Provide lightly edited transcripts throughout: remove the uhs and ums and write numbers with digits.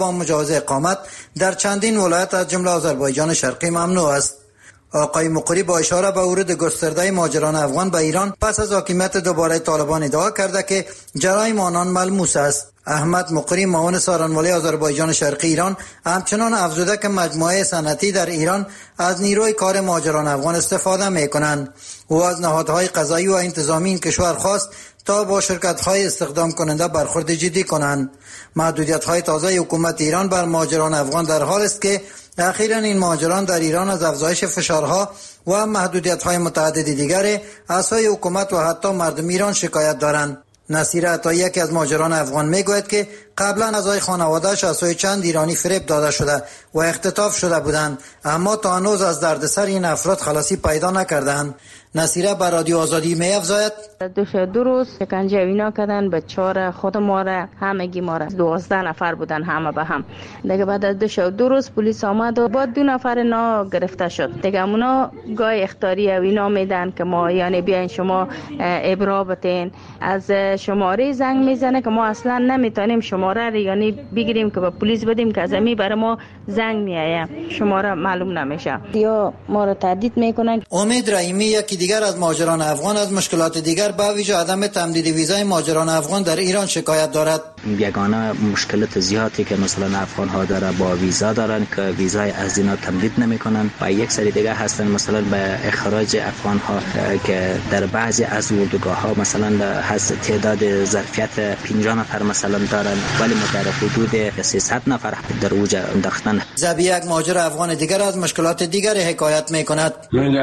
با مجاز اقامت در چندین ولایت از جمله آذربایجان شرقی ممنوع است. آقای مقری با اشاره به ورود گسترده مهاجران افغان به ایران پس از حاکمیت دوباره طالبان ادعا کرده که جرایم آنان ملموس است. احمد مقری معاون سارنوالی آذربایجان شرقی ایران همچنان افزوده که مجموعه صنعتی در ایران از نیروی کار مهاجران افغان استفاده می‌کنند. او از نهادهای قضایی و انتظامی این کشور خواست تا با شرکت‌های استخدام کننده برخورد جدی کنند. محدودیت‌های تازه حکومت ایران بر مهاجران افغان در حال است که اخیراً این مهاجران در ایران از افزایش فشارها و محدودیت‌های متعدد دیگر از سوی حکومت و حتی مردم ایران شکایت دارند. نصیر عطایی یکی از مهاجران افغان میگوید که قبلا اعضای خانواده‌اش از سوی چند ایرانی فریب داده شده و اختطاف شده بودند، اما تا هنوز از دردسر این افراد خلاصی پیدا نکردند. نصیره بر رادیو آزادی می‌افزاید: دو روز شکنجه اینا کردن، بچه‌ها خود ما را همگی ما را 12 نفر بودن همه به هم. دیگه بعد از دو روز پلیس آمد و بعد 2 نفر نا گرفته شد. دیگه اونا گای اختیاری و اینا میدن که ما یعنی بیاین شما ابرا بتین، از شماره زنگ میزنه که ما اصلا نمیتونیم شماره رو یعنی بگیریم که به پلیس بدیم که از امی برای ما زنگ میایه، شماره معلوم نمیشه یا ما رو تهدید میکنن. امید رحیمی یکی دیگر از مهاجران افغان از مشکلات دیگر به ویژه عدم تمدید ویزای مهاجران افغان در ایران شکایت دارد. یگانه مشکلات زیادی که مثلا افغان ها داره با ویزا دارن که ویزای از اینا تمدید نمیکنن و یک سری دیگه هستن مثلا به اخراج افغان ها که در بعضی از اردوگاه ها مثلا هست تعداد ظرفیت 50 نفر مثلا دارن ولی در حدود 300 نفر در اوج انداختن. زبی یک مهاجر افغان دیگر از مشکلات دیگر حکایت میکند.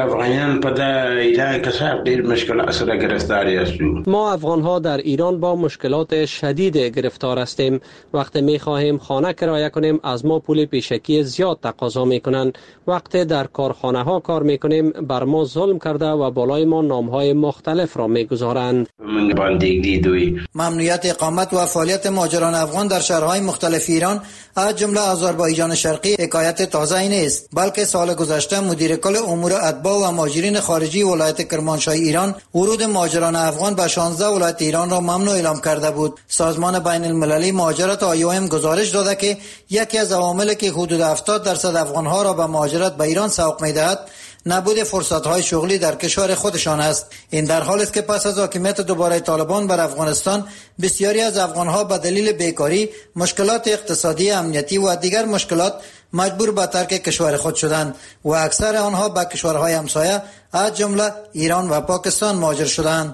ما افغان ها در ایران با مشکلات شدید گرفتار هستیم. وقتی می خواهیم خانه کرایه کنیم از ما پول پیشکی زیاد تقاضا میکنند. وقتی در کارخانه ها کار میکنیم بر ما ظلم کرده و بالای ما نام های مختلف را میگذارند. ممنوعیت اقامت و فعالیت مهاجران افغان در شهرهای مختلف ایران از جمله آذربایجان شرقی حکایت تازه‌ای نیست، بلکه سال گذشته مدیر کل امور اتباع و مهاجرین خارجی ولایت کرمانشاه ایران ورود مهاجران افغان به 16 ولایت ایران را ممنوع اعلام کرده بود. سازمان بین المللی مهاجرت IOM گزارش داده که یکی از عواملی که حدود 70% افغان‌ها را به مهاجرت به ایران سوق می‌دهد نبود فرصت‌های شغلی در کشور خودشان است. این در حالی است که پس از حاکمیت دوباره طالبان بر افغانستان بسیاری از افغان‌ها به دلیل بیکاری، مشکلات اقتصادی، امنیتی و دیگر مشکلات مجبور به ترک کشور خود شدند و اکثر آنها به کشورهای همسایه از جمله ایران و پاکستان مهاجر شدند.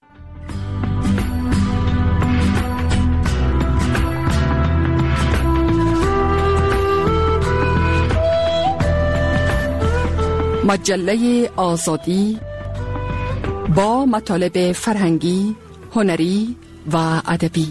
مجله آزادی با مطالب فرهنگی، هنری و ادبی.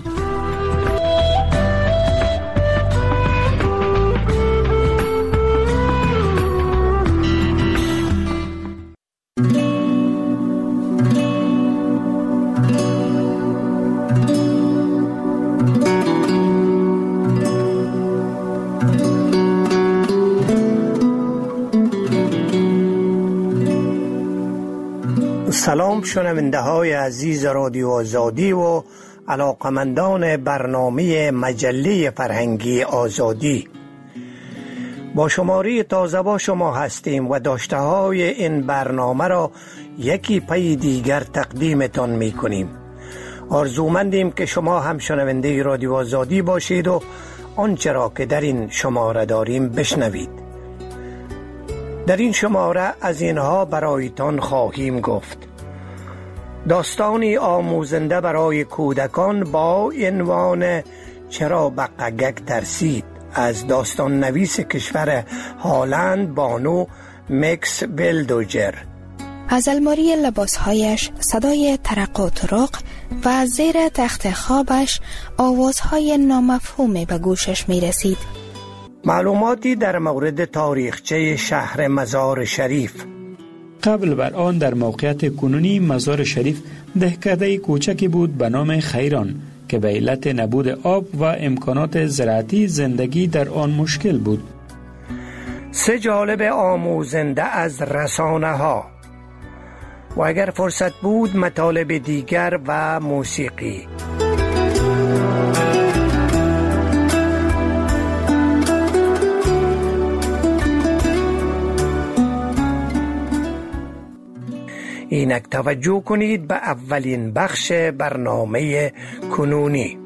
سلام شنونده های عزیز رادیو آزادی و علاقمندان برنامه مجله فرهنگی آزادی. با شماره تازه با شما هستیم و داشته های این برنامه را یکی پی دیگر تقدیمتان می کنیم. آرزومندیم که شما هم شنونده رادیو آزادی باشید و آنچه را که در این شماره داریم بشنوید. در این شماره از اینها برایتان خواهیم گفت: داستانی آموزنده برای کودکان با عنوان چرا بقگک ترسید از داستان نویس کشور هالند بانو مکس ولدوجر. از الماری لباسهایش صدای ترق و طرق و زیر تخت خوابش آوازهای نامفهومی به گوشش می رسید. معلوماتی در مورد تاریخچه شهر مزار شریف. قبل بر آن در موقعیت کنونی مزار شریف دهکده کوچکی بود به نام خیران که به علت نبود آب و امکانات زراعتی زندگی در آن مشکل بود. 3 جالب آموزنده از رسانه ها و اگر فرصت بود مطالب دیگر و موسیقی. اینک توجه کنید به اولین بخش برنامه کنونی.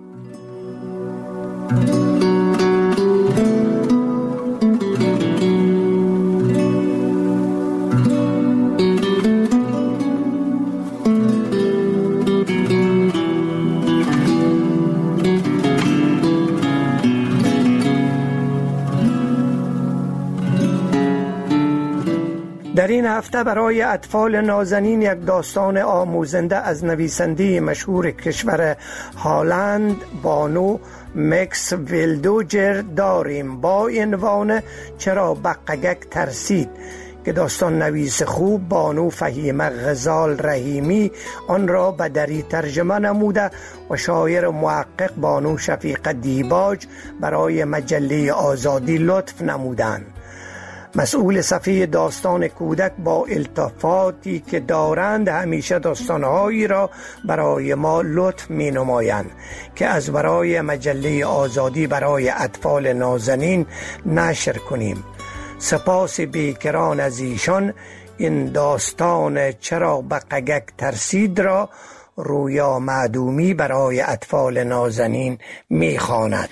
در این هفته برای اطفال نازنین یک داستان آموزنده از نویسنده مشهور کشور هلند بانو مکس ویلدوجر داریم با عنوان چرا بقگک ترسید که داستان نویس خوب بانو فهیمه غزال رحیمی آن را به دری ترجمه نموده و شاعر و محقق بانو شفیقه دیباج برای مجله آزادی لطف نمودند. مسئول صفحه داستان کودک با التفاتی که دارند همیشه داستانهایی را برای ما لطف می نمایند که از برای مجله آزادی برای اطفال نازنین نشر کنیم. سپاس بیکران از ایشان این داستان چرا بقگک ترسید را رویا معدومی برای اطفال نازنین می خواند.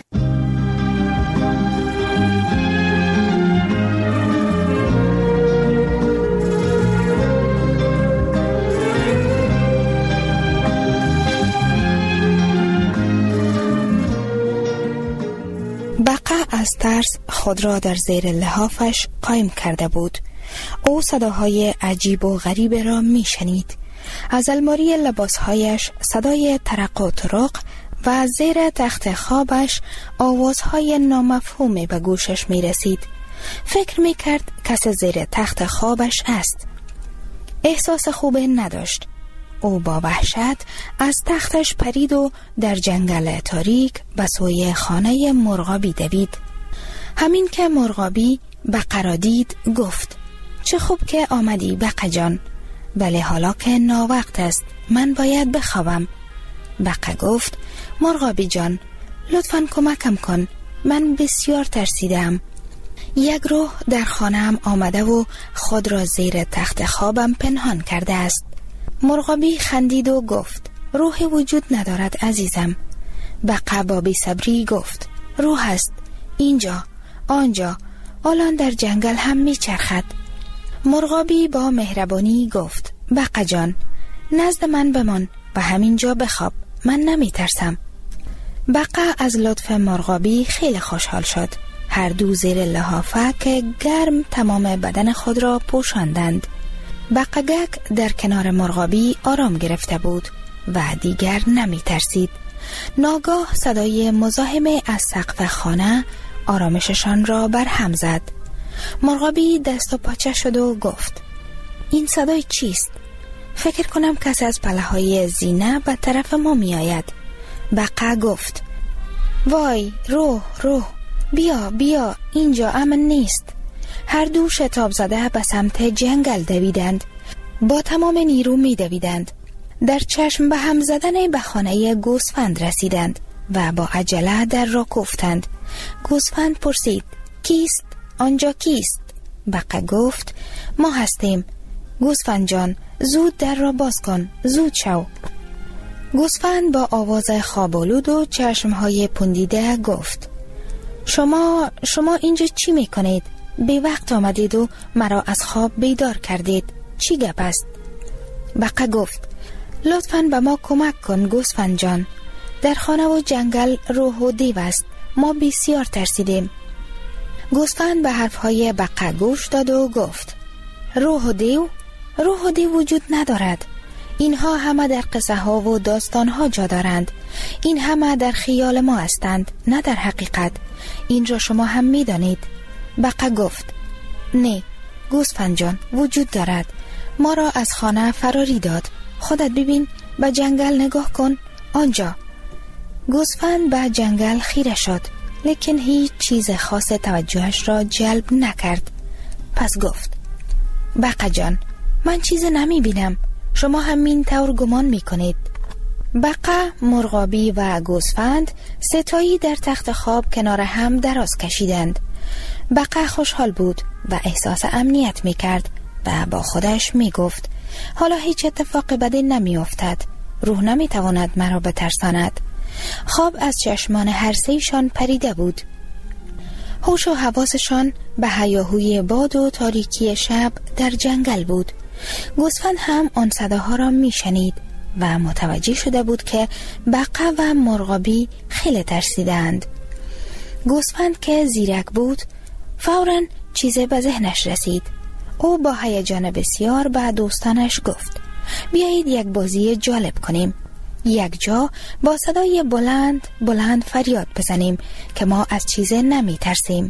بقا از ترس خود را در زیر لحافش قایم کرده بود. او صداهای عجیب و غریب را می شنید. از الماری لباسهایش صدای ترق و طرق و از زیر تخت خوابش آوازهای نامفهومی به گوشش می رسید. فکر می کرد کس زیر تخت خوابش است. احساس خوب نداشت. او با وحشت از تختش پرید و در جنگل تاریک به سوی خانه مرغابی دوید. همین که مرغابی بقا را دید گفت چه خوب که آمدی بقا جان، ولی حالا که ناوقت است من باید بخوابم. بقا گفت مرغابی جان لطفاً کمکم کن، من بسیار ترسیدم. یک روح در خانه‌ام آمده و خود را زیر تخت خوابم پنهان کرده است. مرغابی خندید و گفت روح وجود ندارد عزیزم. بقا با بی‌صبری گفت روح است، اینجا، آنجا، الان در جنگل هم میچرخد. مرغابی با مهربانی گفت بقا جان نزد من بمان و همینجا بخواب، من نمیترسم. بقا از لطف مرغابی خیلی خوشحال شد. هر دو زیر لحافک گرم تمام بدن خود را پوشاندند. بقگک در کنار مرغابی آرام گرفته بود و دیگر نمی ترسید. ناگاه صدای مزاحم از سقف خانه آرامششان را برهم زد. مرغابی دست و پاچه شد و گفت این صدای چیست؟ فکر کنم کسی از پله‌های زینه به طرف ما می آید. بقا گفت وای روح بیا اینجا امن نیست. هر دو شتاب زده به سمت جنگل دویدند. با تمام نیرو می دویدند. در چشم به هم زدن به خانه گوسفند رسیدند و با عجله در را کوفتند. گوسفند پرسید کیست؟ آنجا کیست؟ بقا گفت ما هستیم. گوسفند جان زود در را باز کن، زود شو. گوسفند با آواز خوابالود و چشمهای پوندیده گفت شما اینجا چی می کنید؟ به وقت آمدید و مرا از خواب بیدار کردید. چی گپ است؟ بقا گفت لطفاً به ما کمک کن گوسفند جان. در خانه و جنگل روح و دیو است. ما بسیار ترسیدیم. گوسفند به حرفهای بقا گوش داد و گفت روح و دیو وجود ندارد. اینها همه در قصه ها و داستان ها جا دارند. این همه در خیال ما هستند، نه در حقیقت. این را شما هم می دانید. بقا گفت نه گوسفند جان وجود دارد. ما را از خانه فراری داد. خودت ببین، به جنگل نگاه کن، آنجا. گوسفند به جنگل خیره شد، لیکن هیچ چیز خاص توجهش را جلب نکرد. پس گفت بقا جان من چیز نمی بینم، شما همین طور گمان می کنید. بقا، مرغابی و گوسفند ستایی در تخت خواب کنار هم دراز کشیدند. بقا خوشحال بود و احساس امنیت می کرد و با خودش می گفت حالا هیچ اتفاق بدی نمی افتد. روح نمی تواند مرا بترساند. خواب از چشمان هر سه‌شان پریده بود. هوش و حواسشان به هیاهوی باد و تاریکی شب در جنگل بود. گوسفند هم آن صداها را می شنید و متوجه شده بود که بقه و مرغابی خیلی ترسیدند. گوسفند که زیرک بود فوراً چیزی به ذهنش رسید. او با هیجان بسیار به دوستانش گفت بیایید یک بازی جالب کنیم. یک جا با صدای بلند بلند فریاد بزنیم که ما از چیزی نمی ترسیم.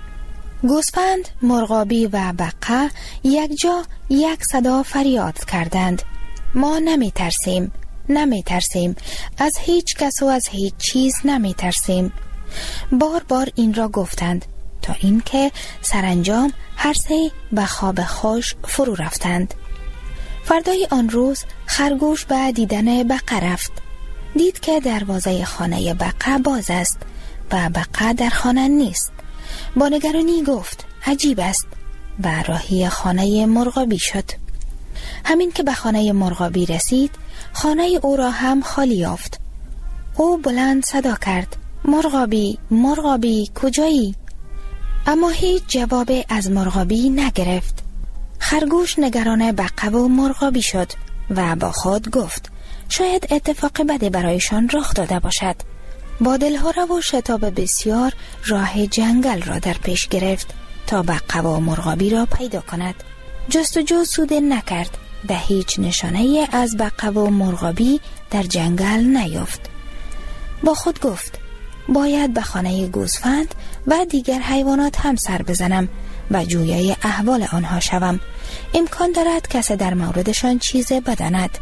گوسفند، مرغابی و بقه یک جا یک صدا فریاد کردند. ما نمی ترسیم، نمی ترسیم، از هیچ کس و از هیچ چیز نمی ترسیم. بار بار این را گفتند تا اینکه سرانجام هر سه به خواب خوش فرو رفتند. فردای آن روز خرگوش به دیدن بقه رفت. دید که دروازه خانه بقه باز است و بقه در خانه نیست. با نگرانی گفت عجیب است و راهی خانه مرغابی شد. همین که به خانه مرغابی رسید خانه او را هم خالی یافت. او بلند صدا کرد مرغابی، مرغابی کجایی؟ اما هیچ جواب از مرغابی نگرفت. خرگوش نگران بقه و مرغابی شد و با خود گفت شاید اتفاق بدی برایشان رخ داده باشد. با دلهره و شتاب بسیار راه جنگل را در پیش گرفت تا بقه و مرغابی را پیدا کند. جستجو سود نکرد و هیچ نشانه از بقه و مرغابی در جنگل نیافت. با خود گفت باید به خانه گوسفند و دیگر حیوانات هم سر بزنم و جویای احوال آنها شوم. امکان دارد کسی در موردشان چیز بداند.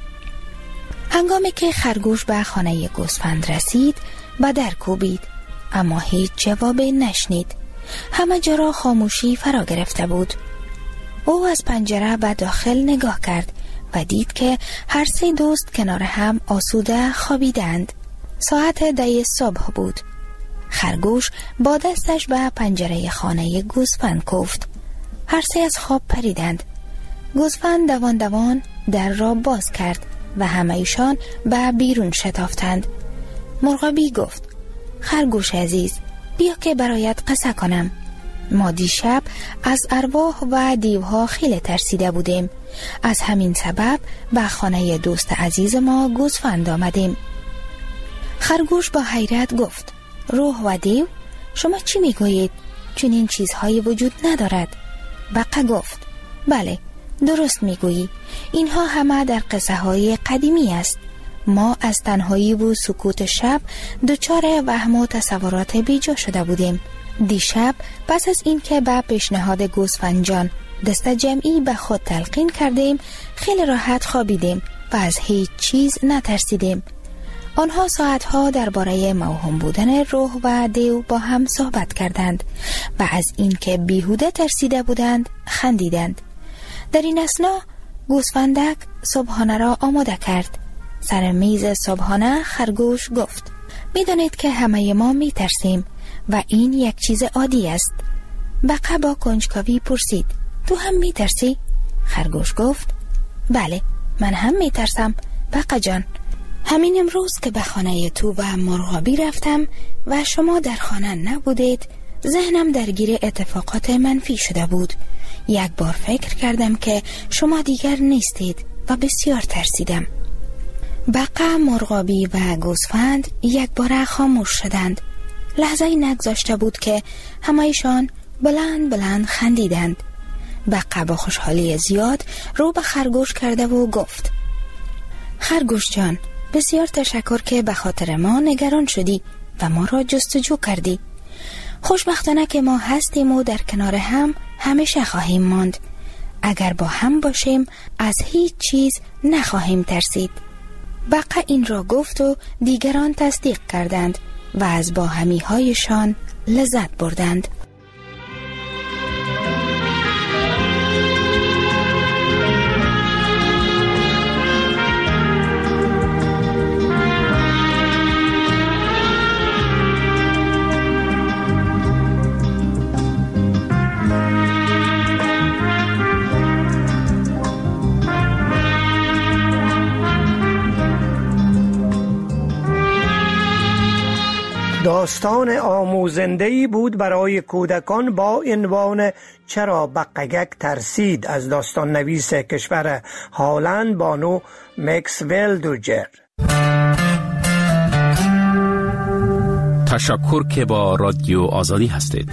هنگامی که خرگوش به خانه گوسفند رسید به در کوبید اما هیچ جوابی نشنید. همه جا را خاموشی فرا گرفته بود. او از پنجره به داخل نگاه کرد و دید که هر سه دوست کنار هم آسوده خوابیدند. ساعت 10 صبح بود. خرگوش با دستش به پنجره خانه گوسفند کوفت. هر سه از خواب پریدند. گوسفند دوان دوان در را باز کرد و همه ایشان به بیرون شتافتند. مرغابی گفت خرگوش عزیز بیا که برایت قصه کنم. ما دیشب از ارواح و دیوها خیلی ترسیده بودیم. از همین سبب به خانه دوست عزیز ما گوسفند آمدیم. خرگوش با حیرت گفت روح و دیو؟ شما چی میگویید؟ چون این چیزهایی وجود ندارد. بقه گفت بله درست میگویی. اینها همه در قصه های قدیمی است. ما از تنهایی و سکوت شب دچار وهم و تصورات بیجا شده بودیم. دیشب پس از این که به پیشنهاد گوسفند جان دست جمعی به خود تلقین کردیم خیلی راحت خوابیدیم و از هیچ چیز نترسیدیم. آنها ساعتها درباره موهوم بودن روح و دیو با هم صحبت کردند و از اینکه بیهوده ترسیده بودند خندیدند. در این اثنا گوسفندک صبحانه را آماده کرد. سر میز صبحانه خرگوش گفت میدانید که همه ما میترسیم و این یک چیز عادی است. بقه با کنجکاوی پرسید تو هم میترسی؟ خرگوش گفت بله من هم میترسم بقه جان. همین امروز که به خانه تو و مرغابی رفتم و شما در خانه نبودید ذهنم درگیر اتفاقات منفی شده بود. یک بار فکر کردم که شما دیگر نیستید و بسیار ترسیدم. بقه، مرغابی و گوسفند یک بار خاموش شدند. لحظه‌ای نگذاشته بود که همه‌شان بلند بلند خندیدند. بقه با خوشحالی زیاد رو به خرگوش کرده و گفت خرگوش جان بسیار تشکر که به خاطر ما نگران شدی و ما را جستجو کردی. خوشبختانه که ما هستیم و در کنار هم همیشه خواهیم ماند. اگر با هم باشیم از هیچ چیز نخواهیم ترسید. بقه این را گفت و دیگران تصدیق کردند و از باهمی هایشان لذت بردند. داستان آموزنده‌ای بود برای کودکان با عنوان چرا بقگک ترسید از داستان نویس کشور هالند بانو مکسول دوجر. تشکر که با رادیو آزادی هستید.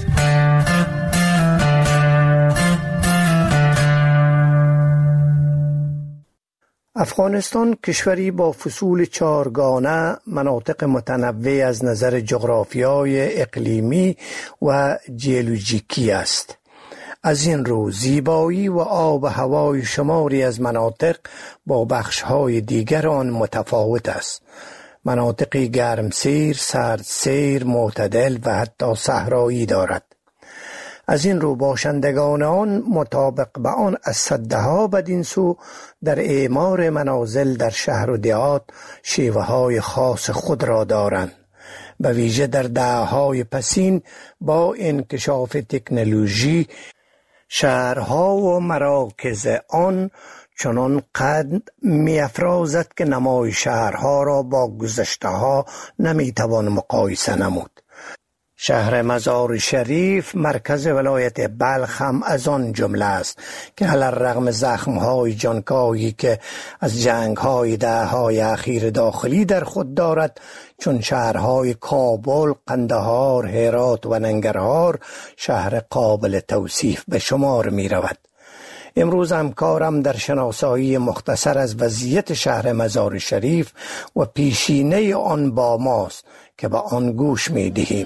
افغانستان کشوری با فصول چارگانه، مناطق متنوع از نظر جغرافیای اقلیمی و جیولوژیکی است. از این رو زیبایی و آب و هوای شماری از مناطق با بخش‌های دیگر آن متفاوت است. مناطقی گرمسیر، سردسیر، معتدل و حتی صحرایی دارد. از این رو باشندگان آن مطابق به آن از صدها بدین سو در اعمار منازل در شهر و دهات شیوه‌های خاص خود را دارند. به ویژه در دهه‌های پسین با انکشاف تکنولوژی شهرها و مراکز آن چنان قد می افرازد که نمای شهرها را با گذشته ها نمی توان مقایسه نمود. شهر مزار شریف مرکز ولایت بلخ هم از آن جمله است که علی‌الرغم زخم‌های جانکاهی که از جنگ‌های دهه‌های اخیر داخلی در خود دارد، چون شهرهای کابل، قندهار، هرات و ننگرهار شهر قابل توصیف به شمار می رود. امروز هم کارم در شناسایی مختصر از وضعیت شهر مزار شریف و پیشینه آن با ماست که به آن گوش می دهیم.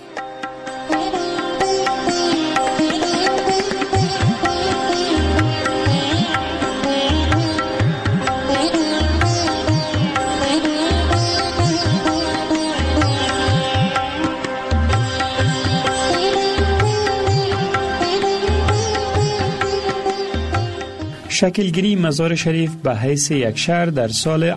شکلگیری مزار شریف به حیث یک شهر در سال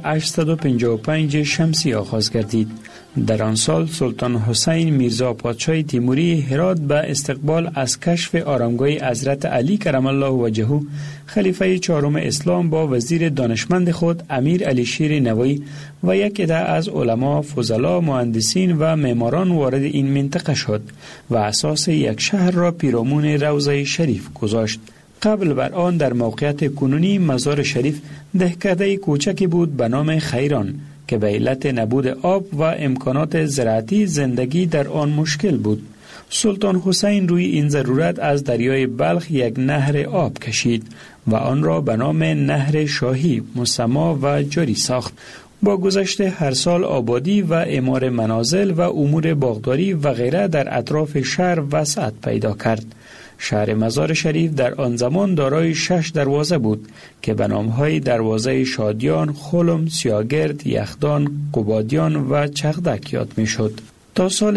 855 شمسی آغاز گردید. در آن سال سلطان حسین میرزا پادشاه تیموری هرات به استقبال از کشف آرامگاه حضرت علی کرم الله وجهه خلیفه چهارم اسلام با وزیر دانشمند خود امیر علی شیر نوایی و یک عده از علما، فضلا، مهندسین و معماران وارد این منطقه شد و اساس یک شهر را پیرامون روضه شریف گذاشت. قبل بر آن در موقعیت کنونی مزار شریف دهکده کوچکی بود به نام خیران که به علت نبود آب و امکانات زراعتی زندگی در آن مشکل بود. سلطان حسین روی این ضرورت از دریای بلخ یک نهر آب کشید و آن را به نام نهر شاهی مسما و جاری ساخت. با گذشت هر سال آبادی و اعمار منازل و امور باغداری و غیره در اطراف شهر وسعت پیدا کرد. شهر مزار شریف در آن زمان دارای 6 دروازه بود که به نام‌های دروازه شادیان، خلم، سیاگرد، یخدان، قبادیان و چغدک یاد می‌شد. تا سال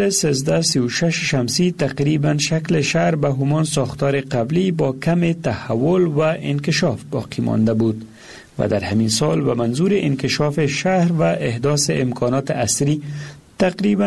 1336 شمسی تقریباً شکل شهر به همان ساختار قبلی با کم تحول و انکشاف باقی مانده بود و در همین سال به منظور انکشاف شهر و احداث امکانات عصری تقریباً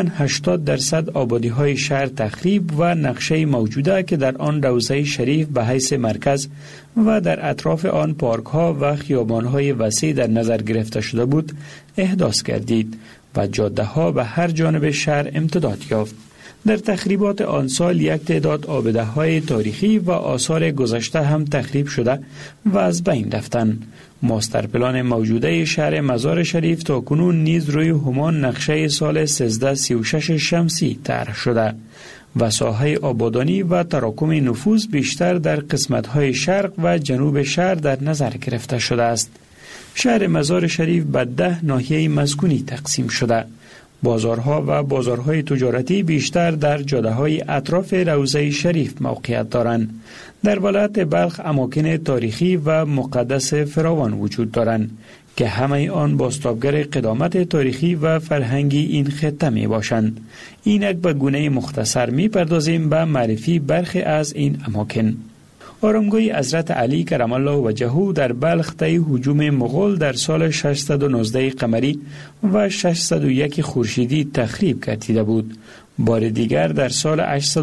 80% آبادی‌های شهر تخریب و نقشه موجوده که در آن روضه شریف به حیث مرکز و در اطراف آن پارک‌ها و خیابان‌های وسیع در نظر گرفته شده بود احداث گردید و جاده‌ها به هر جانب شهر امتداد یافت. در تخریبات آن سال یک تعداد آبده‌های تاریخی و آثار گذشته هم تخریب شده و از بین رفتند. ماستر پلان موجوده شهر مزار شریف تا کنون نیز روی همان نقشه سال 1336 شمسی طرح شده و ساحه آبادانی و تراکم نفوذ بیشتر در قسمت‌های شرق و جنوب شهر در نظر گرفته شده است. شهر مزار شریف به 10 ناحیه مسکونی تقسیم شده. بازارها و بازارهای تجارتی بیشتر در جاده‌های اطراف روضه شریف موقعیت دارند. در ولایت بلخ اماکن تاریخی و مقدس فراوان وجود دارند که همه آن بازتابگر قدامت تاریخی و فرهنگی این خطه می باشند. اینک به گونه مختصر می پردازیم به معرفی برخی از این اماکن. آرامگاه حضرت علی کرم الله وجهه در بلخ طی هجوم مغول در سال 619 قمری و 601 خورشیدی تخریب گردیده بود. بار دیگر در سال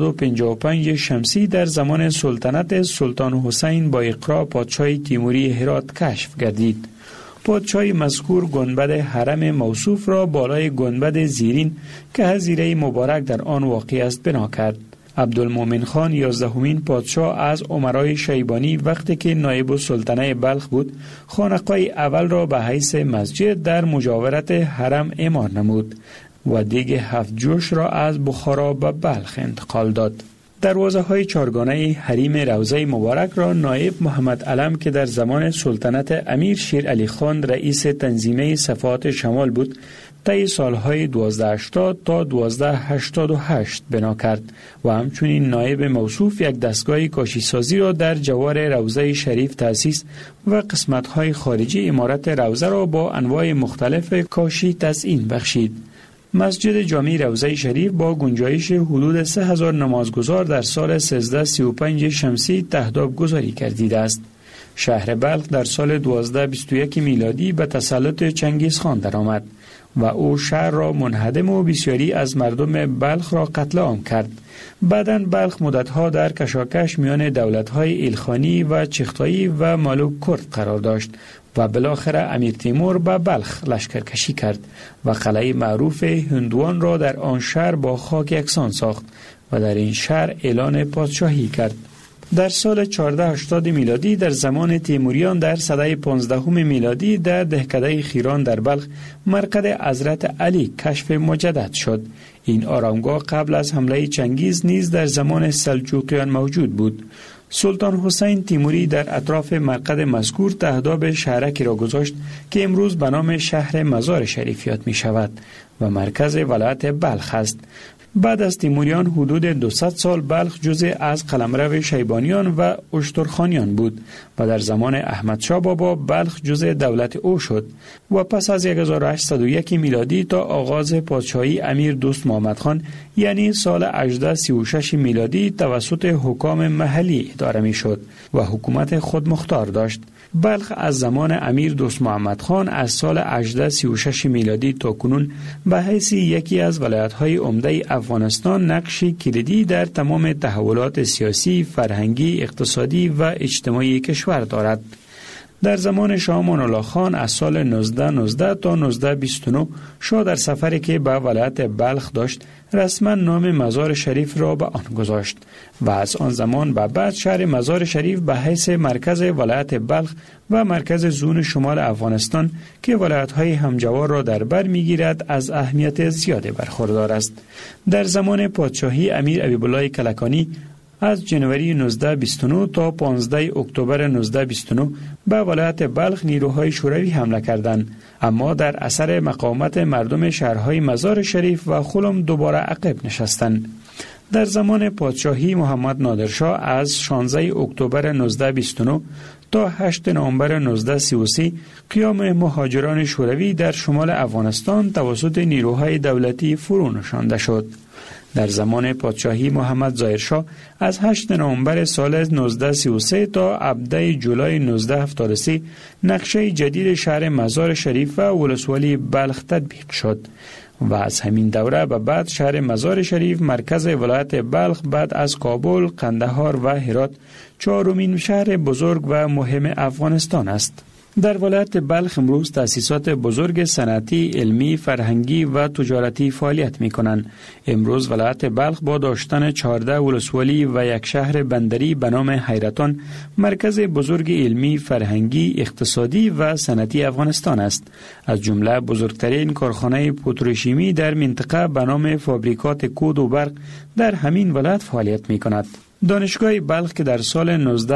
855 شمسی در زمان سلطنت سلطان حسین با اقرا پادشاه تیموری هرات کشف گردید. پادشاه مذکور گنبد حرم موصوف را بالای گنبد زیرین که هزیره مبارک در آن واقع است بنا کرد. عبدالمومن خان 11مین پادشاه از امرای شیبانی وقتی که نایب السلطنه بلخ بود، خانقاه اول را به حیث مسجد در مجاورت حرم اعمار نمود و دیگ 7 جوش را از بخارا به بلخ انتقال داد. دروازه های چارگانه حریم روضه مبارک را نایب محمد علم که در زمان سلطنت امیر شیر علی خان رئیس تنظیمه صفات شمال بود، طی سالهای 1280 تا 1288 بنا کرد و همچنین نایب موصوف یک دستگاه کاشیسازی را در جوار روضه شریف تأسیس و قسمت‌های خارجی عمارت روضه را با انواع مختلف کاشی تزیین بخشید. مسجد جامع روضه شریف با گنجایش حدود 3000 نمازگزار در سال 1335 شمسی تهداب گذاری کردیده است. شهر بلخ در سال 1221 میلادی به تسلط چنگیز خان درآمد و او شهر را منهدم و بسیاری از مردم بلخ را قتل عام کرد. بعداً بلخ مدتها در کشاکش میان دولت‌های ایلخانی و چغتایی و ملوک کرد قرار داشت و بالاخره امیر تیمور به بلخ لشکرکشی کرد و قلعه معروف هندوان را در آن شهر با خاک یکسان ساخت و در این شهر اعلان پادشاهی کرد. در سال 1480 میلادی در زمان تیموریان در سده 15 میلادی در دهکده خیران در بلخ مرقد حضرت علی کشف مجدد شد. این آرامگاه قبل از حمله چنگیز نیز در زمان سلجوقیان موجود بود. سلطان حسین تیموری در اطراف مرقد مذکور تهداب شهرکی را گذاشت که امروز به نام شهر مزار شریف یاد می شود و مرکز ولایت بلخ است. بعد از تیموریان حدود 200 سال بلخ جزء از قلمرو شیبانیان و اشترخانیان بود و در زمان احمد شاه بابا بلخ جزء دولت او شد و پس از 1801 میلادی تا آغاز پادشاهی امیر دوست محمد خان یعنی سال 1836 میلادی توسط حکام محلی اداره می شد و حکومت خودمختار داشت. بلخ از زمان امیر دوست محمد خان از سال 1836 میلادی تا کنون به حیث یکی از ولایت‌های عمده افغانستان نقشی کلیدی در تمام تحولات سیاسی، فرهنگی، اقتصادی و اجتماعی کشور دارد. در زمان شاه امان الله خان از سال 1919 تا 1929 شاه در سفری که به ولایت بلخ داشت رسما نام مزار شریف را به آن گذاشت و از آن زمان به بعد شهر مزار شریف به حیث مرکز ولایت بلخ و مرکز زون شمال افغانستان که ولایت‌های همجوار را در بر می‌گیرد از اهمیت زیادی برخوردار است. در زمان پادشاهی امیر حبیب‌الله کلکانی از جنوری 1929 تا 15 اکتبر 1929 به ولایت بلخ نیروهای شوروی حمله کردند، اما در اثر مقاومت مردم شهرهای مزار شریف و خلم دوباره عقب نشستند. در زمان پادشاهی محمد نادرشاه از 16 اکتبر 1929 تا 8 نوامبر 1933 قیام مهاجران شوروی در شمال افغانستان توسط نیروهای دولتی فرو نشانده شد. در زمان پادشاهی محمد ظاهرشاه از 8 نوامبر سال 1933 تا 17 جولای 1973 نقشه جدید شهر مزار شریف و ولسوالی بلخ تطبیق شد و از همین دوره به بعد شهر مزار شریف مرکز ولایت بلخ بعد از کابل، قندهار و هرات چهارمین شهر بزرگ و مهم افغانستان است. در ولایت بلخ امروز تأسیسات بزرگ صنعتی، علمی، فرهنگی و تجارتی فعالیت می کنند. امروز ولایت بلخ با داشتن 14 ولسوالی و یک شهر بندری به نام حیرتان مرکز بزرگ علمی، فرهنگی، اقتصادی و صنعتی افغانستان است. از جمله بزرگترین کارخانه پتروشیمی در منطقه به نام فابریکات کود و برق در همین ولایت فعالیت می کند. دانشگاه بلخ که در سال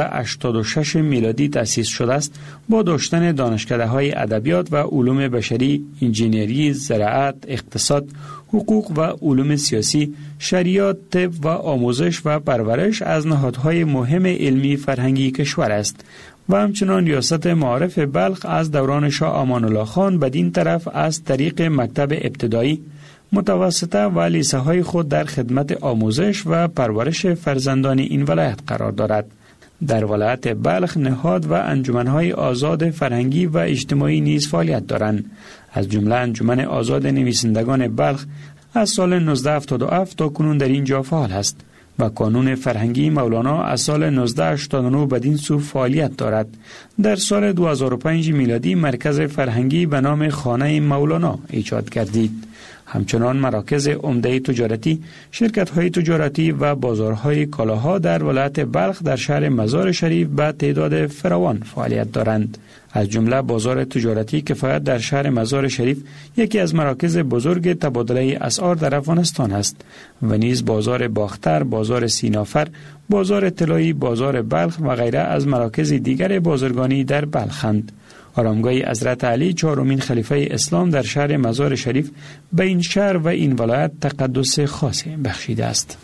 1986 میلادی تأسیس شده است، با داشتن دانشکده‌های ادبیات و علوم بشری، انجینری، زراعت، اقتصاد، حقوق و علوم سیاسی، شریعت، طب و آموزش و پرورش از نهادهای مهم علمی فرهنگی کشور است و همچنان ریاست معارف بلخ از دوران شاه امان الله خان بدین طرف از طریق مکتب ابتدایی، متوسطه و لیسه های خود در خدمت آموزش و پرورش فرزندان این ولایت قرار دارد. در ولایت بلخ نهاد و انجمنهای آزاد فرهنگی و اجتماعی نیز فعالیت دارند. از جمله انجمن آزاد نویسندگان بلخ از سال 1977 تا کنون در اینجا فعال است. و کانون فرهنگی مولانا از سال 1989 بدین سو فعالیت دارد. در سال 2005 میلادی مرکز فرهنگی به نام خانه مولانا ایجاد گردید. همچنان مراکز عمده تجارتی، شرکت‌های تجارتی و بازارهای کالاها در ولایت بلخ در شهر مزار شریف به تعداد فراوان فعالیت دارند. از جمله بازار تجارتی کفایت در شهر مزار شریف یکی از مراکز بزرگ تبادله اسعار در افغانستان است و نیز بازار باختر، بازار سینافر، بازار طلایی، بازار بلخ و غیره از مراکز دیگر بازرگانی در بلخند. آرامگاه حضرت علی چهارمین خلیفه اسلام در شهر مزار شریف به این شهر و این ولایت تقدس خاصی بخشیده است.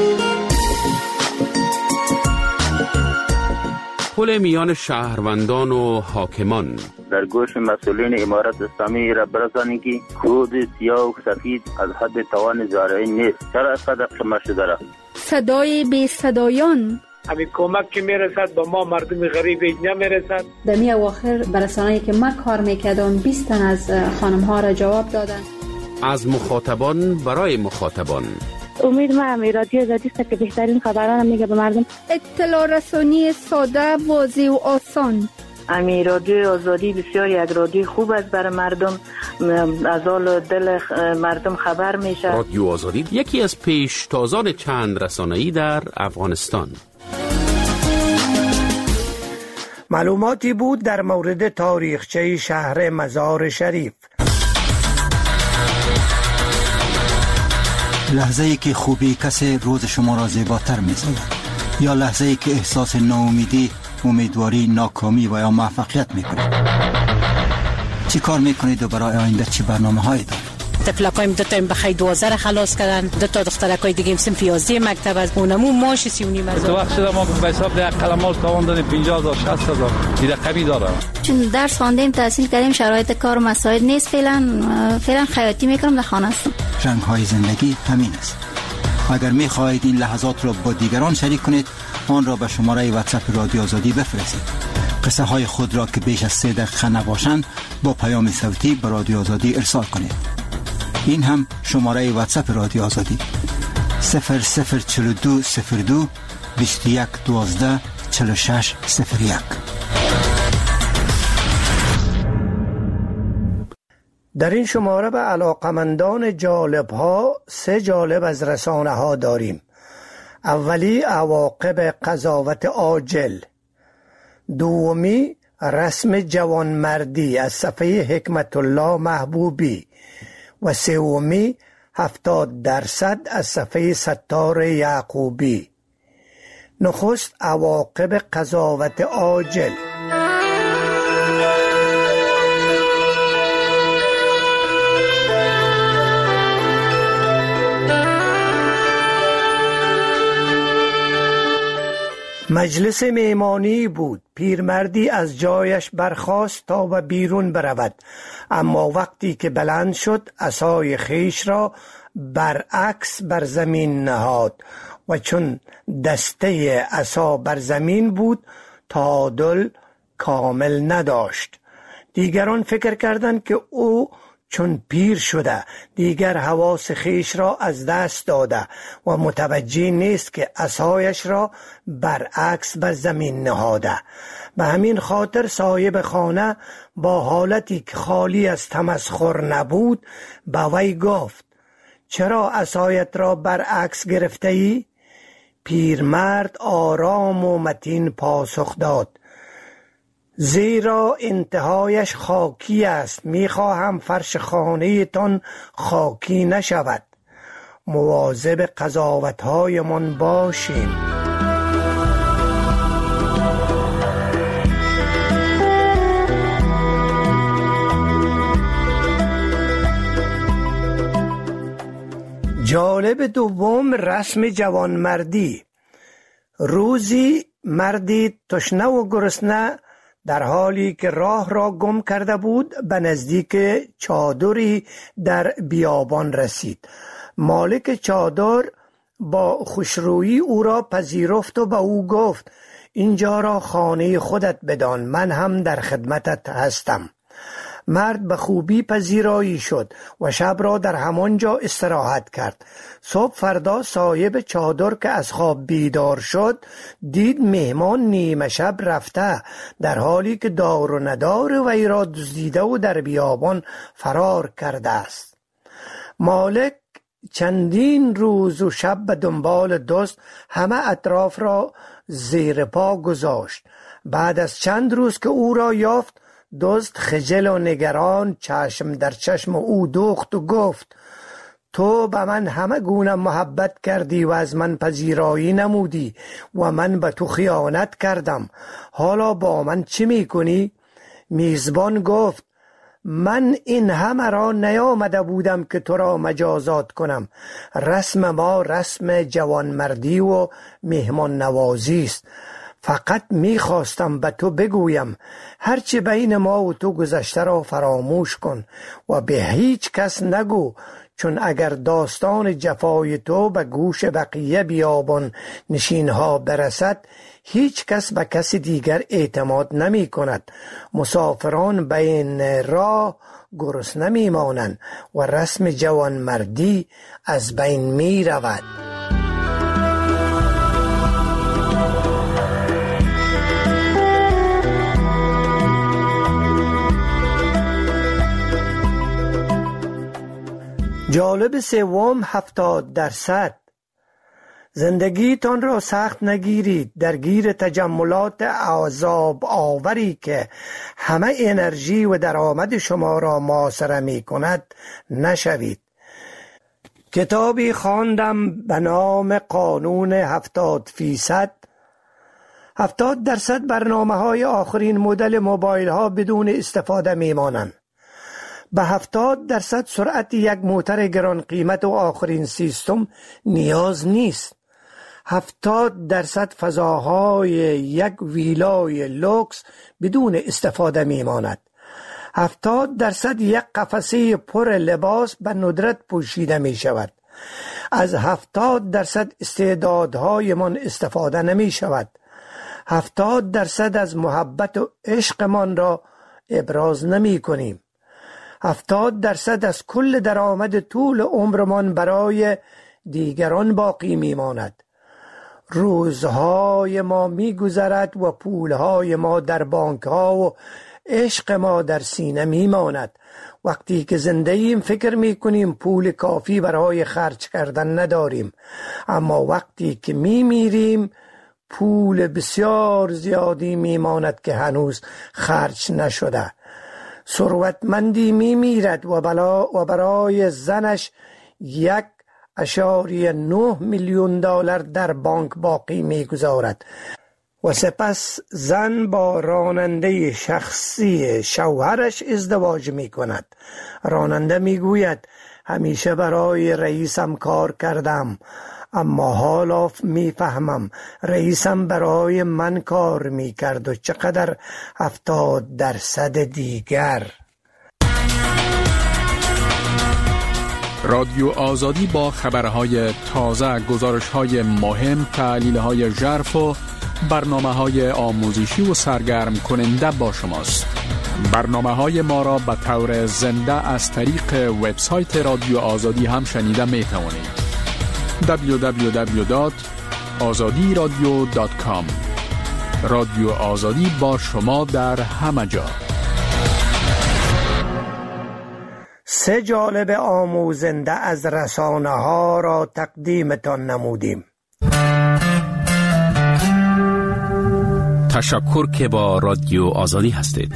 پل میان شهروندان و حاکمان در گوش مسئولین امارت اسلامی را برسانید که کود سیاه و سفید از حد توان زارعی نیست. چرا صدق شما شده را؟ صدای بی صدایان همین کمک که میرسد به ما مردم غریب نمیرسد. در می اواخر برسانه‌ای که ما کار میکردم 20 تن از خانم ها را جواب دادن. از مخاطبان برای مخاطبان. امید ما رادیو آزادی است که بهترین خبران میگه به مردم. اطلاع رسانی ساده، واضح و آسان. رادیو آزادی بسیار یک رادیو خوب است برای مردم، از حال دل مردم خبر میشه. رادیو آزادی یکی از پیشتازان چند رسانه‌ای در افغانستان. معلوماتی بود در مورد تاریخچه شهر مزار شریف. لحظه‌ای که خوبی کسی روز شما را زیباتر می‌سازد، یا لحظه‌ای که احساس ناامیدی، امیدواری، ناکامی و یا موفقیت می‌کنید. چی کار می‌کنید و برای آینده چی برنامه‌هایی دارید؟ طفلکایم دو تا بخای 12 خلاص کردن، دو تا دخترکای دیگه صنف 11 مکتب از اونمو ماش 39 تو وقت شده ما به حساب ده کلمات تاوان دادیم 50000 60000 دیگه رقمی داره. چون درس خواندیم، تحصیل کردیم، شرایط کار مساعد نیست، فعلا خیاطی میکنم در خانه هستم. رنگ‌های زندگی همین است. اگر می‌خواهید این لحظات را با دیگران شریک کنید، آن را به شماره واتساپ رادیو آزادی بفرستید. قصه های خود را که بیش از 3 دقیقه نباشند با پیام صوتی به رادیو آزادی ارسال کنید. این هم شماره واتساپ رادیو آزادی 004202 21 12 46 01. در این شماره به علاقمندان جالب ها 3 جالب از رسانه ها داریم. اولی عواقب قضاوت عاجل، دومی رسم جوانمردی از صفحه حکمت الله محبوبی و سومی 70% از صفحه ستار یعقوبی. نخست عواقب قضاوت عاجل. مجلس مهمانی بود. پیرمردی از جایش برخاست تا به بیرون برود، اما وقتی که بلند شد عصای خیش را برعکس بر زمین نهاد و چون دسته عصا بر زمین بود تعادل کامل نداشت. دیگران فکر کردند که او چون پیر شده دیگر حواس خیش را از دست داده و متوجه نیست که عصایش را برعکس بر زمین نهاده. به همین خاطر صاحب خانه با حالتی که خالی از تمسخر نبود به وی گفت: چرا عصایت را برعکس گرفته ای؟ پیرمرد آرام و متین پاسخ داد: زیرا انتهایش خاکی است، میخواهم فرش خانه تان خاکی نشود. مواظب قضاوت‌های من باشیم. جالب دوم رسم جوانمردی. روزی مردی تشنه و گرسنه در حالی که راه را گم کرده بود به نزدیک چادری در بیابان رسید. مالک چادر با خوشرویی او را پذیرفت و به او گفت: اینجا را خانه خودت بدان، من هم در خدمتت هستم. مرد به خوبی پذیرایی شد و شب را در همانجا استراحت کرد. صبح فردا صاحب چادر که از خواب بیدار شد دید مهمان نیمه شب رفته، در حالی که دار و ندار وی را دزدیده و در بیابان فرار کرده است. مالک چندین روز و شب به دنبال دزد همه اطراف را زیر پا گذاشت. بعد از چند روز که او را یافت، دزد خجل و نگران چشم در چشم او دوخت و گفت: تو به من همه گونه محبت کردی و از من پذیرایی نمودی و من به تو خیانت کردم. حالا با من چی میکنی؟ میزبان گفت: من این همه را نیامده بودم که تو را مجازات کنم. رسم ما رسم جوانمردی و مهمان نوازی است. فقط میخواستم به تو بگویم هرچی بین ما و تو گذشته را فراموش کن و به هیچ کس نگو، چون اگر داستان جفای تو به گوش بقیه بیابان نشینها برسد، هیچ کس به کس دیگر اعتماد نمی کند. مسافران بین راه گرسنه می مانند و رسم جوانمردی از بین می رود. جالب سوم 70%. زندگیتان را سخت نگیرید، درگیر تجملات عذاب آوری که همه انرژی و درآمد شما را محاصره می کند نشوید. کتابی خواندم به نام قانون 70%. 70% برنامه‌های آخرین مدل موبایل ها بدون استفاده می مانند. به 70% سرعت یک موتر گران قیمت و آخرین سیستم نیاز نیست. 70% فضاهای یک ویلای لوکس بدون استفاده می ماند. 70% یک قفسه پر لباس به ندرت پوشیده می شود. از 70% استعدادهای من استفاده نمی شود. 70% از محبت و عشقمان را ابراز نمی کنیم. 70% از کل درآمد طول عمرمان برای دیگران باقی می ماند. روزهای ما می گذرد و پولهای ما در بانک ها و عشق ما در سینه می ماند. وقتی که زنده ایم فکر می کنیم پول کافی برای خرج کردن نداریم، اما وقتی که می میریم پول بسیار زیادی می ماند که هنوز خرج نشده. ثروتمندی می میرد و برای زنش 1.9 میلیون دلار در بانک باقی می گذارد و سپس زن با راننده شخصی شوهرش ازدواج می کند. راننده می گوید همیشه برای رئیسم کار کردم، اما حالا می فهمم رئیسم برای من کار می کرد و چقدر 70% دیگر. رادیو آزادی با خبرهای تازه، گزارشهای مهم، تحلیلهای ژرف و برنامه‌های آموزشی و سرگرم کننده با شماست. برنامه‌های ما را به طور زنده از طریق وبسایت رادیو آزادی هم شنیده می توانید. www.azadiradio.com. رادیو آزادی با شما در همه جا. 3 جالب آموزنده از رسانه ها را تقدیمتان نمودیم. تشکر که با رادیو آزادی هستید.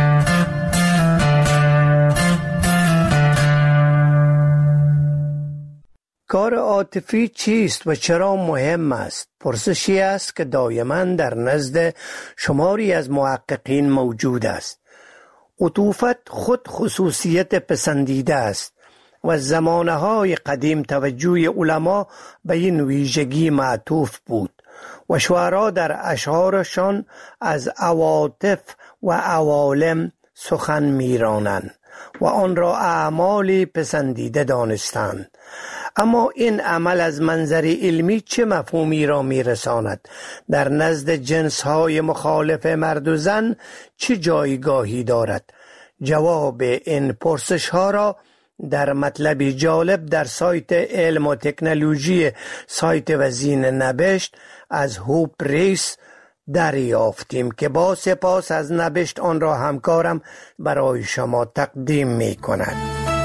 کار عاطفی چیست و چرا مهم است؟ پرسشی است که دائما در نزد شماری از محققین موجود است. عطوفت خود خصوصیت پسندیده است و زمانه‌های قدیم توجه علما به این ویژگی معطوف بود و شعرا در اشعارشان از عواطف و عوالم سخن می‌رانند و آن را اعمالی پسندیده دانستند. اما این عمل از منظر علمی چه مفهومی را می‌رساند؟ در نزد جنس‌های مخالف مرد و زن چه جایگاهی دارد؟ جواب این پرسش ها را در مطلب جالب در سایت علم و تکنولوژی سایت وزین نبشت از هوپ ریس دریافتیم که با سپاس از نبشت آن را همکارم برای شما تقدیم می کند.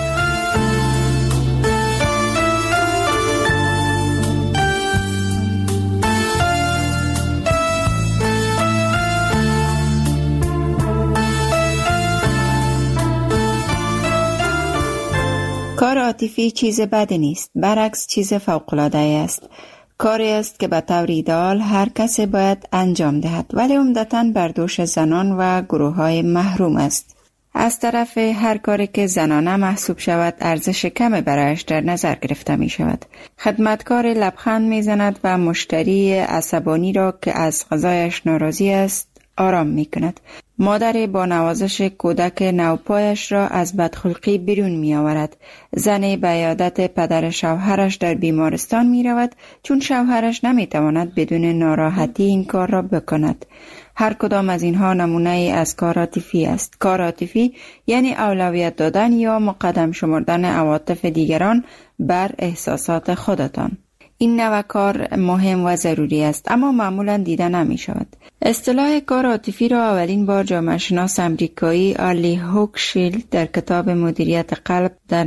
کار عاطفی چیز بدی نیست، برعکس چیز فوق‌العاده است. کاری است که به طور ایدئال هر کسی باید انجام دهد، ولی عمدتاً بر دوش زنان و گروه‌های محروم است. از طرف هر کاری که زنانه محسوب شود ارزش کمی برایش در نظر گرفته می شود. خدمتکار لبخند می زند و مشتری عصبانی را که از غذایش ناراضی است آرام می کند. مادر با نوازش کودک نوپایش را از بدخلقی بیرون می آورد. زن به عیادت پدر شوهرش در بیمارستان می رود چون شوهرش نمی تواند بدون ناراحتی این کار را بکند. هر کدام از اینها نمونه ای از کار عاطفی است. کار عاطفی یعنی اولویت دادن یا مقدم شمردن عواطف دیگران بر احساسات خودتان. این نوع کار مهم و ضروری است اما معمولا دیده نمی شود. اصطلاح کار عاطفی را اولین بار جامعه شناس امریکایی آلی هوکشیلد در کتاب مدیریت قلب در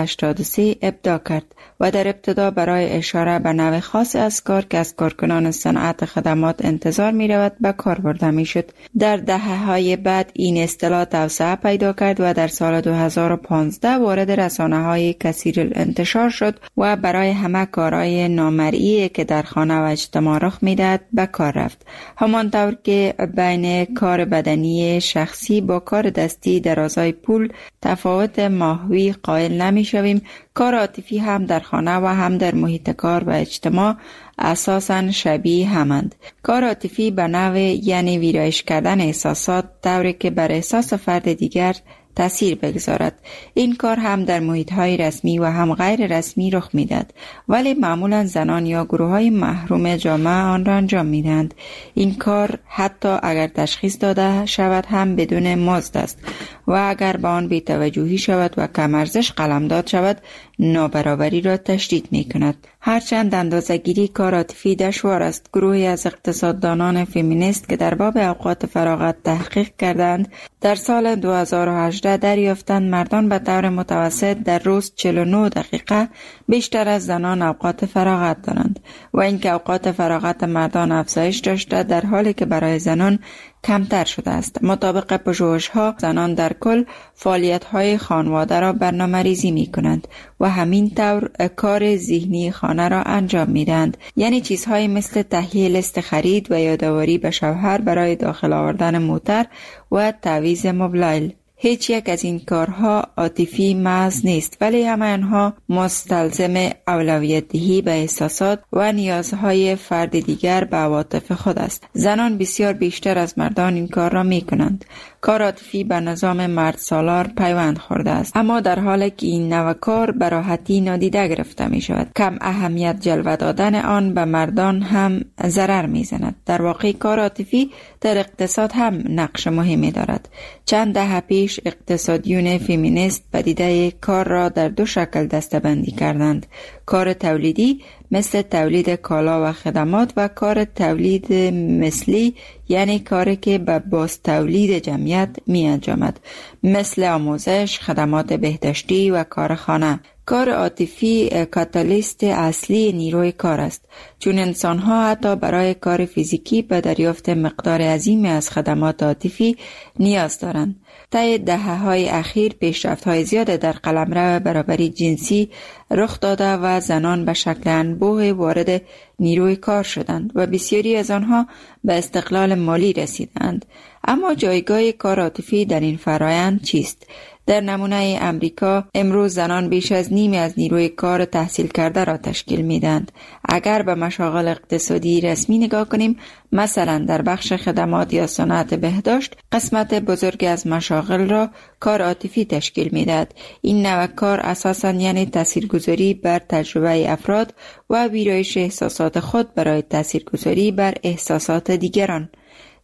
1983 ابداع کرد و در ابتدا برای اشاره به نوع خاص از کار که از کارکنان صنعت خدمات انتظار می رود به کار برده می شد. در دهه‌های بعد این اصطلاح توسعه پیدا کرد و در سال 2015 وارد رسانه‌های کثیر انتشار شد و برای همه کارهای نامرئی که در خانه و اجتماع رخ می‌دهد به کار رفت. همانطور که بین کار بدنی شخصی با کار دستی در ازای پول تفاوت ماهوی قائل نمی‌شویم، کار عاطفی هم در خانه و هم در محیط کار و اجتماع اساساً شبیه همند. کار عاطفی به نوع یعنی ویرایش کردن احساسات طوری که بر احساس فرد دیگر تأثیر بگذارد. این کار هم در محیط‌های رسمی و هم غیر رسمی رخ می‌دهد، ولی معمولاً زنان یا گروه‌های محروم جامعه آن را انجام می‌دهند. این کار حتی اگر تشخیص داده شود هم بدون مزد است و اگر به آن بی‌توجهی شود و کم ارزش قلمداد شود نابرابری را تشدید می‌کند. هرچند اندازه‌گیری کار عاطفی دشوار است، گروهی از اقتصاددانان فمینیست که در باب اوقات فراغت تحقیق کردند در سال 2018 دریافتند مردان به طور متوسط در روز 49 دقیقه بیشتر از زنان اوقات فراغت دارند و اینکه اوقات فراغت مردان افزایش داشته در حالی که برای زنان کمتر شده است. مطابق پژوهش‌ها زنان در کل فعالیت‌های خانواده را برنامه‌ریزی می‌کنند و همین طور کار ذهنی خانه را انجام می‌دهند، یعنی چیزهایی مثل تهیه لیست خرید و یادآوری به شوهر برای داخل آوردن موتر و تعویض موبایل. هیچ یک از این کارها عاطفی محض نیست، ولی همه آنها مستلزم اولویت دهی به احساسات و نیازهای فرد دیگر به عواطف خود است. زنان بسیار بیشتر از مردان این کار را می کنند. کار عاطفی به نظام مرد سالار پیوند خورده است، اما در حالی که این نوع کار به راحتی نادیده گرفته می شود. کم اهمیت جلوه دادن آن به مردان هم ضرر می زند. در واقع کار عاطفی در اقتصاد هم نقش مهمی دارد. چند دهه پیش اقتصادیون فمینیست پدیده کار را در دو شکل دسته‌بندی کردند: کار تولیدی مثل تولید کالا و خدمات و کار تولید مثلی یعنی کاری که به باز تولید جمعیت می انجامد مثل آموزش، خدمات بهداشتی و کارخانه. کار عاطفی کاتالیست اصلی نیروی کار است، چون انسان‌ها حتی برای کار فیزیکی به دریافت مقدار عظیمی از خدمات عاطفی نیاز دارند. طی دهه‌های اخیر پیشرفت‌های زیاد در قلمرو برابری جنسی رخ داده و زنان به شکل انبوه وارد نیروی کار شدند و بسیاری از آنها به استقلال مالی رسیدند. اما جایگاه کار عاطفی در این فرایند چیست؟ در نمونه امریکا امروز زنان بیش از نیمی از نیروی کار تحصیل کرده را تشکیل میدند. اگر به مشاغل اقتصادی رسمی نگاه کنیم، مثلا در بخش خدمات یا صنعت بهداشت، قسمت بزرگی از مشاغل را کار عاطفی تشکیل میدهد. این نوع کار اساساً یعنی تاثیرگذاری بر تجربه افراد و ویرایش احساسات خود برای تاثیرگذاری بر احساسات دیگران.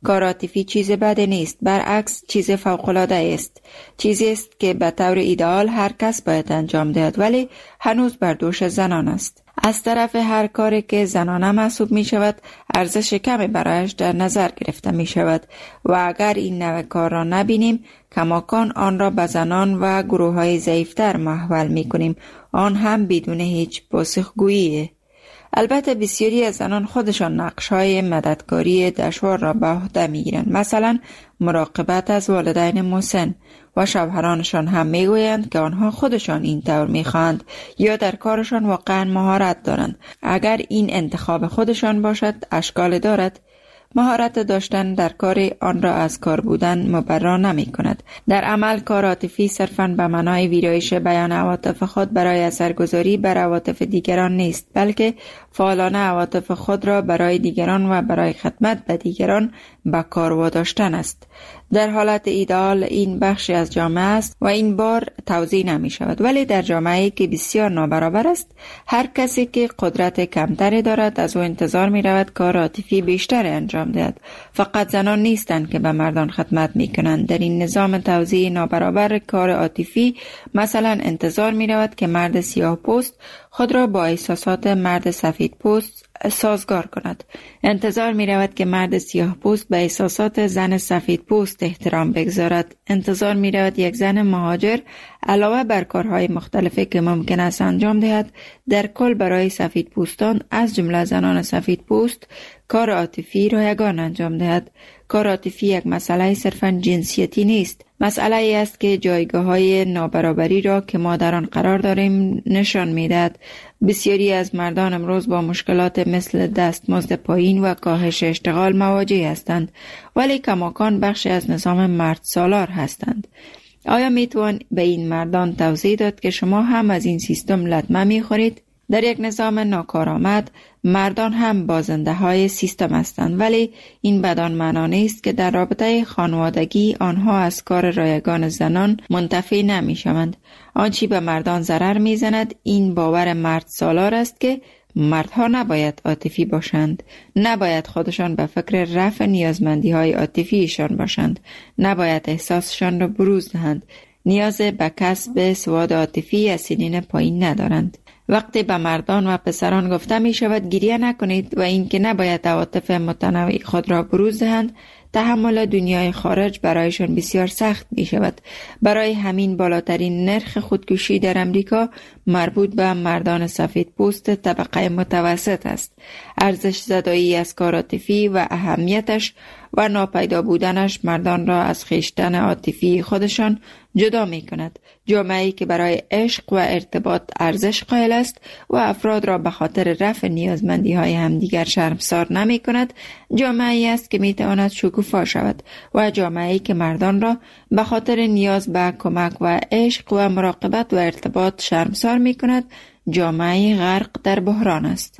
کار عاطفی چیز بدی نیست، برعکس چیز فوق‌العاده است. چیزی است که به طور ایدئال هر کس باید انجام دهد، ولی هنوز بر دوش زنان است. از طرف هر کاری که زنانه محسوب می شود ارزش کمی برایش در نظر گرفته می شود و اگر این نوع کار را نبینیم کماکان آن را به زنان و گروه های ضعیفتر محول می کنیم، آن هم بدون هیچ پاسخگویی. البته بسیاری از زنان خودشان نقش‌های مددکاری دشوار را به عهده می‌گیرند، مثلا مراقبت از والدین مسن، و شوهرانشان هم میگویند که آنها خودشان این طور می‌خواهند یا در کارشان واقعا مهارت دارند. اگر این انتخاب خودشان باشد اشکال دارد. مهارت داشتن در کار آن را از کار بودن مبرا نمی کند. در عمل کار عاطفی صرفاً به معنای ویرایش بیان عواطف خود برای اثرگذاری بر عواطف دیگران نیست، بلکه فعالانه عواطف خود را برای دیگران و برای خدمت به دیگران به کار واداشتن است. در حالت ایدئال این بخشی از جامعه است و این بار توزیع نمی شود، ولی در جامعه‌ای که بسیار نابرابر است هر کسی که قدرت کمتری دارد از او انتظار می رود کار عاطفی بیشتر انجام دهد. فقط زنان نیستند که به مردان خدمت می کنند. در این نظام توزیع نابرابر کار عاطفی مثلا انتظار می رود که مرد سیاه پوست خود را با احساسات مرد سفید پوست سازگار کند. انتظار می رود که مرد سیاه پوست به احساسات زن سفید پوست احترام بگذارد. انتظار می رود یک زن مهاجر علاوه بر کارهای مختلفی که ممکن است انجام دهد در کل برای سفید پوستان از جمله زنان سفید پوست کار عاطفی رایگان انجام دهد. کار عاطفی یک مسئله صرفاً جنسیتی نیست. مسئله ای است که جایگاه‌های نابرابری را که ما در آن قرار داریم نشان می‌دهد. بسیاری از مردان امروز با مشکلات مثل دستمزد پایین و کاهش اشتغال مواجه هستند، ولی کماکان بخشی از نظام مرد سالار هستند. آیا میتوان به این مردان توضیح داد که شما هم از این سیستم لطمه می‌خورید؟ در یک نظام ناکارآمد مردان هم بازنده های سیستم هستند، ولی این بدان معنا نیست که در رابطه خانوادگی آنها از کار رایگان زنان منتفی نمی شوند. آنچه به مردان ضرر می زند این باور مرد سالار است که مردها نباید عاطفی باشند، نباید خودشان به فکر رفع نیازمندی های عاطفیشان باشند، نباید احساسشان را بروز دهند، نیاز به کسب سواد عاطفی از سنین پایین ندارند. وقتی به مردان و پسران گفته می شود گریه نکنید و اینکه نباید عواطف متنوع خود را بروز دهند، تحمل دنیای خارج برایشان بسیار سخت می شود. برای همین بالاترین نرخ خودکشی در امریکا مربوط به مردان سفید پوست طبقه متوسط است. ارزش زدایی از کار عاطفی و اهمیتش و ناپیدا بودنش مردان را از خویشتن عاطفی خودشان جدا می کند. جامعه‌ای که برای عشق و ارتباط ارزش قائل است و افراد را به خاطر رفع نیازمندی های همدیگر شرمسار نمی کند، جامعه‌ای است که می تواند شکوفا شود و جامعه‌ای که مردان را به خاطر نیاز به کمک و عشق و مراقبت و ارتباط شرمسار می کند، جامعه‌ای غرق در بحران است.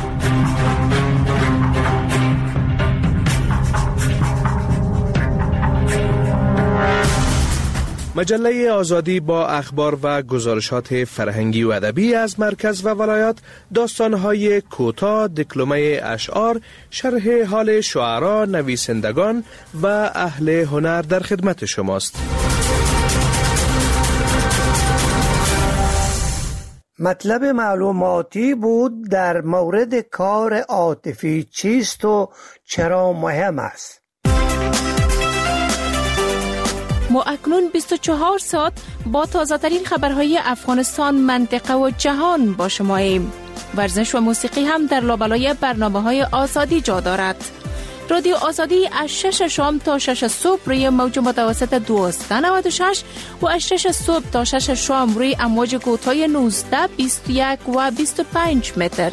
مجله آزادی با اخبار و گزارشات فرهنگی و ادبی از مرکز و ولایات، داستان‌های کوتاه، دکلمه اشعار، شرح حال شعرا، نویسندگان و اهل هنر در خدمت شماست. مطلب معلوماتی بود در مورد کار عاطفی چیست و چرا مهم است. ما اکنون 24 ساعت با تازه‌ترین خبرهای افغانستان، منطقه و جهان با شماییم. ورزش و موسیقی هم در لابلای برنامه‌های آزادی جا دارد. رادیو آزادی از 6 شام تا 6 صبح روی موج متوسط 1296 و از 6 صبح تا 6 شام روی امواج کوتاه 19، 21 و 25 متر.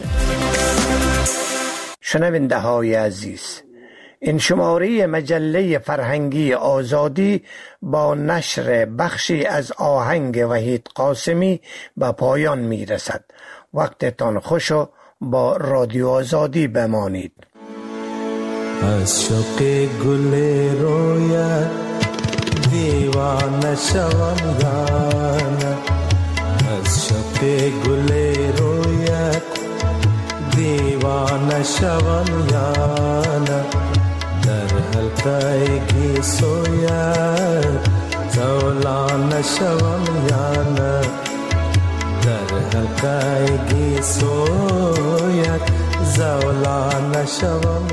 شنونده های عزیز، این شماره مجله فرهنگی آزادی با نشر بخشی از آهنگ وحید قاسمی به پایان می رسد. وقتتان خوش و با رادیو آزادی بمانید. از شوق گل رویت دیوانه شوم یانه، از شوق گل رویت دیوانه شوم یانه، در حلقه حلقه سویت زولان شوم یا نه در حلقه سویت زولان شوم